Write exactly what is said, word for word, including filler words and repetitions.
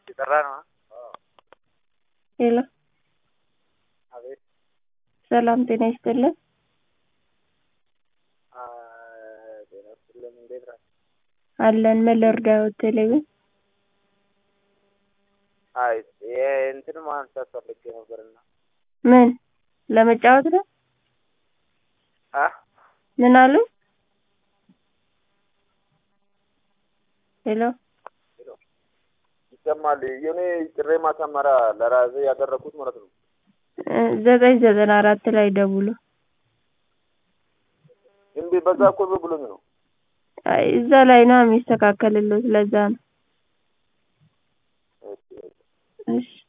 ሄሎ አቤት ሰላም ጤና ይስጥልን። አ ጤና ይስጥልን። እንዴት ነህ? አለን ምን ልርዳዎት? ቴሌቪዥን አይ የእንትን ማንሳት ፈልጌ ነበርና ምን ለመጫወት ነው? አ ምን አሉ? ሄሎ ይሰማል? የኔ ጥሪ ማሳመሪያ ለራሴ ያደረኩት ማለት ነው። ዘጠኝ ዘጠና አራት ላይ ደውሉ። እንዴ በዛ እኮ ብሎኝ ነው። አይ እዛ ላይ ነው የሚስተካከልልዎት ለዛ ነው። እሺ እሺ